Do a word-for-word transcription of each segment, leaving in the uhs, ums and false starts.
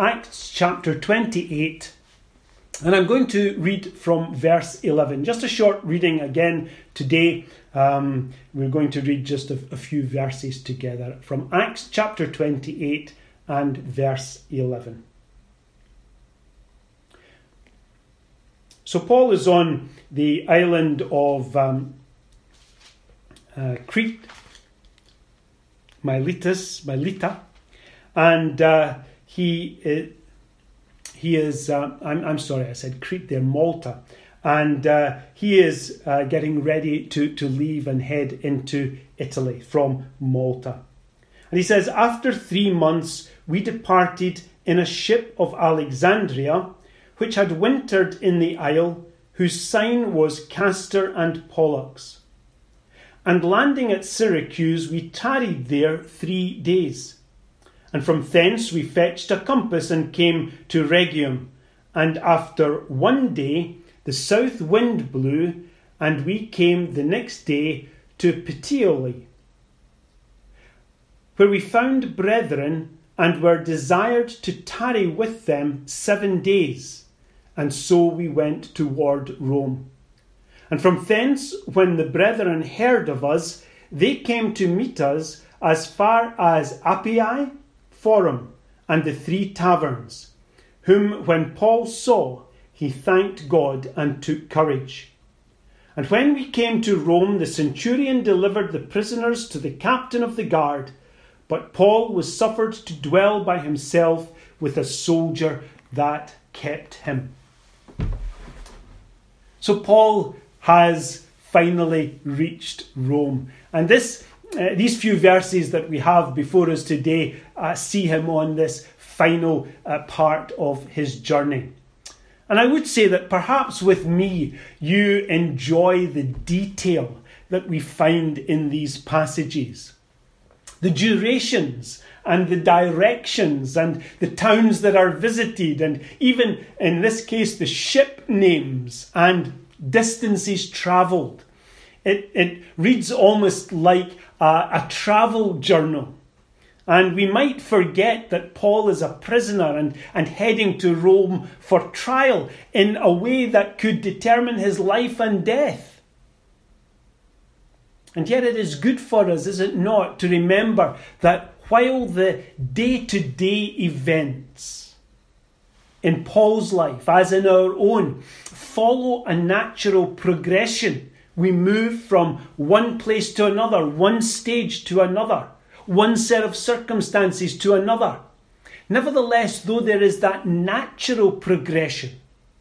Acts chapter twenty-eight, and I'm going to read from verse eleven. Just a short reading again today. Um, we're going to read just a, a few verses together from Acts chapter twenty-eight and verse eleven. So Paul is on the island of um, uh, Crete, Miletus, Mileta, and uh, he uh, he is. Uh, I'm I'm sorry, I said Crete there, Malta, and uh, he is uh, getting ready to to leave and head into Italy from Malta. And he says, after three months we departed in a ship of Alexandria, which had wintered in the isle, whose sign was Castor and Pollux. And landing at Syracuse, we tarried there three days. And from thence we fetched a compass and came to Rhegium. And after one day the south wind blew, and we came the next day to Puteoli, where we found brethren, and were desired to tarry with them seven days. And so we went toward Rome. And from thence, when the brethren heard of us, they came to meet us as far as Appii, Forum, and the Three Taverns, whom when Paul saw, he thanked God and took courage. And when we came to Rome, the centurion delivered the prisoners to the captain of the guard, but Paul was suffered to dwell by himself with a soldier that kept him. So Paul has finally reached Rome. And this, uh, these few verses that we have before us today uh, see him on this final uh, part of his journey. And I would say that perhaps with me, you enjoy the detail that we find in these passages. The durations and the directions and the towns that are visited, and even in this case the ship names and distances travelled. It, it reads almost like a, a travel journal. And we might forget that Paul is a prisoner and, and heading to Rome for trial in a way that could determine his life and death. And yet it is good for us, is it not, to remember that while the day-to-day events in Paul's life, as in our own, follow a natural progression, we move from one place to another, one stage to another, one set of circumstances to another. Nevertheless, though there is that natural progression,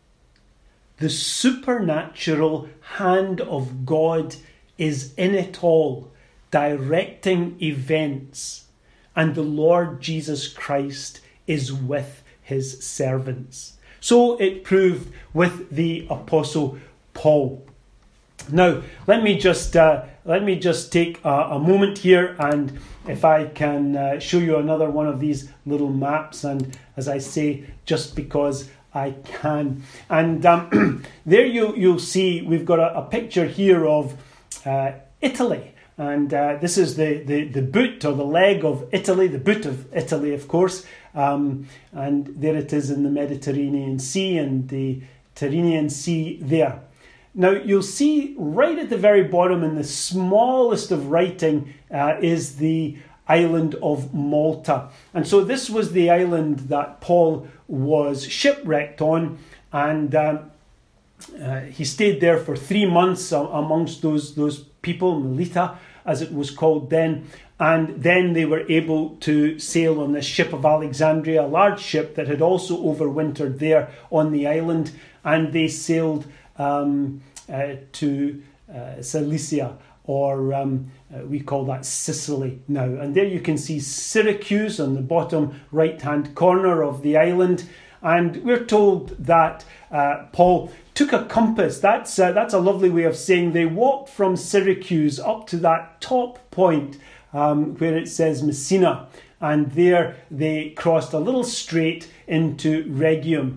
the supernatural hand of God is in it all, directing events. And the Lord Jesus Christ is with his servants. So it proved with the Apostle Paul. Now, let me just uh, let me just take a, a moment here, and if I can uh, show you another one of these little maps, and as I say, just because I can. And um, there you, you'll see we've got a, a picture here of uh, Italy. And uh, this is the, the, the boot or the leg of Italy, the boot of Italy, of course. Um, and there it is in the Mediterranean Sea and the Tyrrhenian Sea there. Now, you'll see right at the very bottom in the smallest of writing uh, is the island of Malta. And so this was the island that Paul was shipwrecked on. And um, uh, he stayed there for three months uh, amongst those, those people, Mileta, as it was called then, and then they were able to sail on this ship of Alexandria, a large ship that had also overwintered there on the island, and they sailed um, uh, to uh, Cilicia, or um, uh, we call that Sicily now. And there you can see Syracuse on the bottom right-hand corner of the island, and we're told that uh, Paul took a compass. That's uh, that's a lovely way of saying they walked from Syracuse up to that top point um, where it says Messina, and there they crossed a little strait into Rhegium.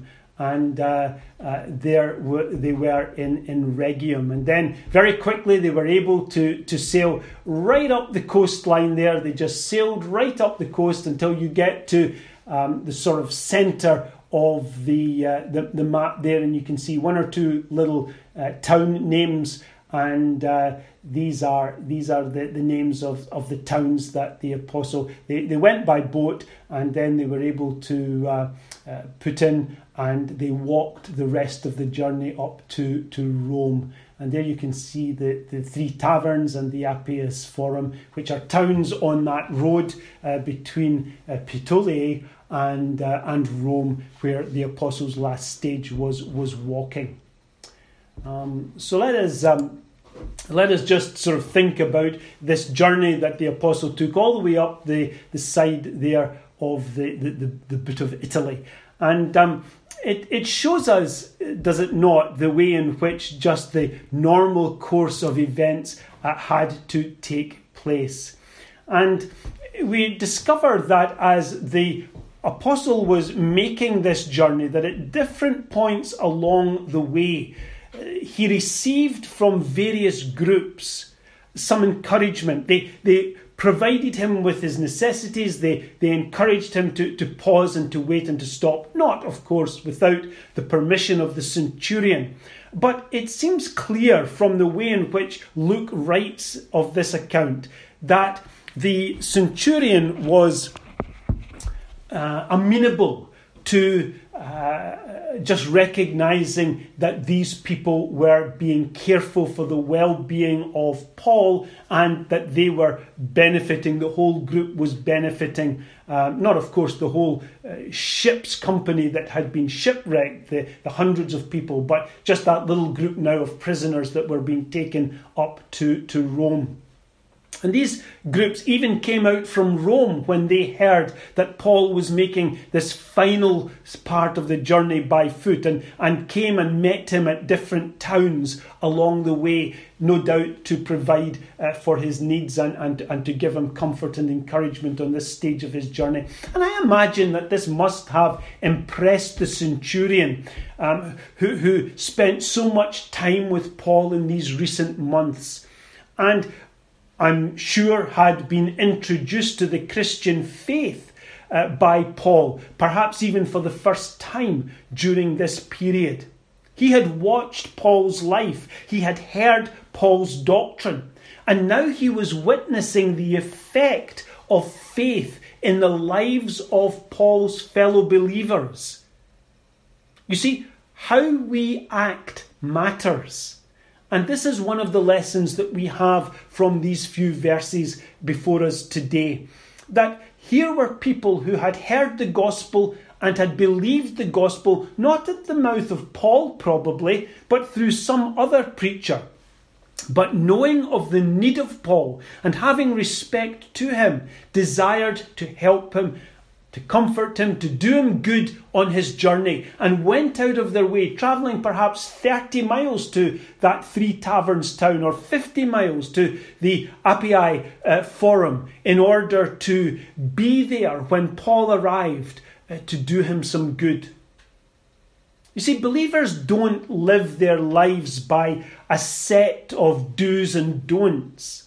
and uh, uh, there were, they were in, in Rhegium. And then very quickly they were able to, to sail right up the coastline there. They just sailed right up the coast until you get to um, the sort of centre of the, uh, the the map there, and you can see one or two little uh, town names, and uh, these are these are the, the names of, of the towns that the apostle, they, they went by boat, and then they were able to uh, uh, put in, and they walked the rest of the journey up to, to Rome. And there you can see the, the three taverns and the Appius Forum, which are towns on that road uh, between uh, Puteoli and uh, and Rome, where the apostles' last stage was was walking. Um, so let us um, let us just sort of think about this journey that the apostle took all the way up the, the side there of the the, the, the boot of Italy. And um, it, it shows us, does it not, the way in which just the normal course of events uh, had to take place. And we discover that as the apostle was making this journey, that at different points along the way, he received from various groups some encouragement. They they provided him with his necessities. They, they encouraged him to, to pause and to wait and to stop. Not, of course, without the permission of the centurion. But it seems clear from the way in which Luke writes of this account that the centurion was uh, amenable to uh, just recognizing that these people were being careful for the well-being of Paul, and that they were benefiting, the whole group was benefiting, uh, not of course the whole uh, ship's company that had been shipwrecked, the, the hundreds of people, but just that little group now of prisoners that were being taken up to, to Rome. And these groups even came out from Rome when they heard that Paul was making this final part of the journey by foot, and, and came and met him at different towns along the way, no doubt to provide uh, for his needs and, and, and to give him comfort and encouragement on this stage of his journey. And I imagine that this must have impressed the centurion um, who, who spent so much time with Paul in these recent months, and I'm sure had been introduced to the Christian faith uh, by Paul, perhaps even for the first time during this period. He had watched Paul's life, he had heard Paul's doctrine, and now he was witnessing the effect of faith in the lives of Paul's fellow believers. You see, how we act matters. And this is one of the lessons that we have from these few verses before us today. That here were people who had heard the gospel and had believed the gospel, not at the mouth of Paul probably, but through some other preacher. But knowing of the need of Paul and having respect to him, desired to help him, to comfort him, to do him good on his journey, and went out of their way, travelling perhaps thirty miles to that Three Taverns town, or fifty miles to the Appii uh, Forum, in order to be there when Paul arrived uh, to do him some good. You see, believers don't live their lives by a set of do's and don'ts.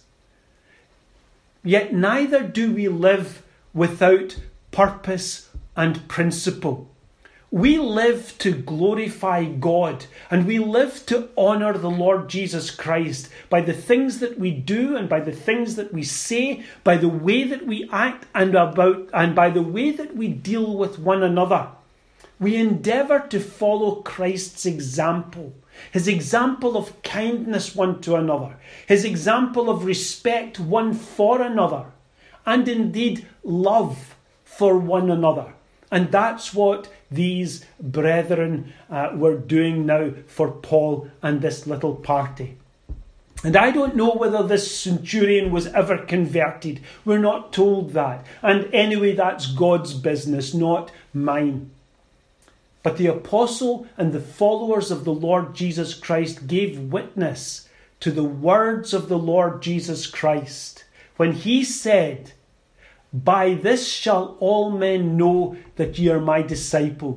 Yet neither do we live without purpose and principle. We live to glorify God, and we live to honour the Lord Jesus Christ by the things that we do and by the things that we say, by the way that we act and about and by the way that we deal with one another. We endeavour to follow Christ's example, his example of kindness one to another, his example of respect one for another, and indeed love for one another. And that's what these brethren uh, were doing now for Paul and this little party. And I don't know whether this centurion was ever converted. We're not told that. And anyway, that's God's business, not mine. But the apostle and the followers of the Lord Jesus Christ gave witness to the words of the Lord Jesus Christ when he said, "By this shall all men know that ye are my disciples,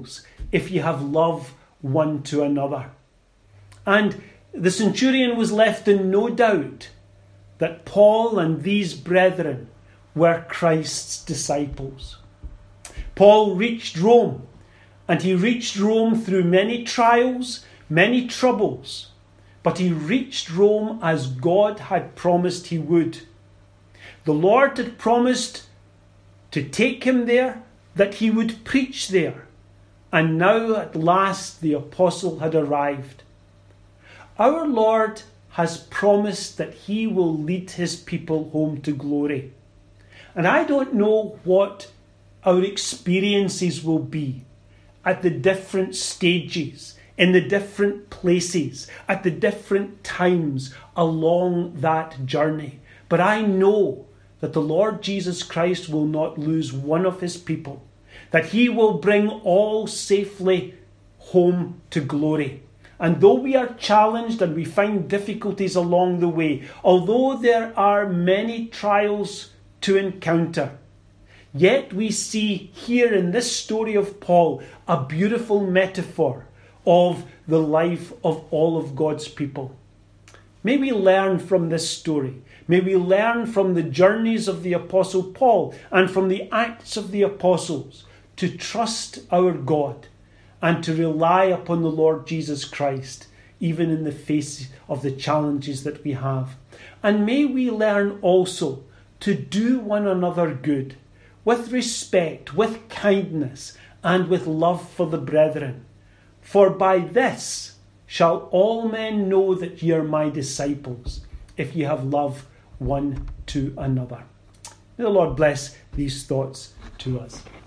if you have love one to another. And the centurion was left in no doubt that Paul and these brethren were Christ's disciples. Paul reached Rome, and he reached Rome through many trials, many troubles, but he reached Rome as God had promised he would. The Lord had promised to take him there, that he would preach there, and now at last the apostle had arrived. Our Lord has promised that he will lead his people home to glory. And I don't know what our experiences will be at the different stages, in the different places, at the different times along that journey. But I know that the Lord Jesus Christ will not lose one of his people, that he will bring all safely home to glory. And though we are challenged and we find difficulties along the way, although there are many trials to encounter, yet we see here in this story of Paul a beautiful metaphor of the life of all of God's people. May we learn from this story. May we learn from the journeys of the Apostle Paul and from the Acts of the Apostles to trust our God and to rely upon the Lord Jesus Christ, even in the face of the challenges that we have. And may we learn also to do one another good, with respect, with kindness, and with love for the brethren. For by this shall all men know that ye are my disciples, if ye have love one to another. May the Lord bless these thoughts to us.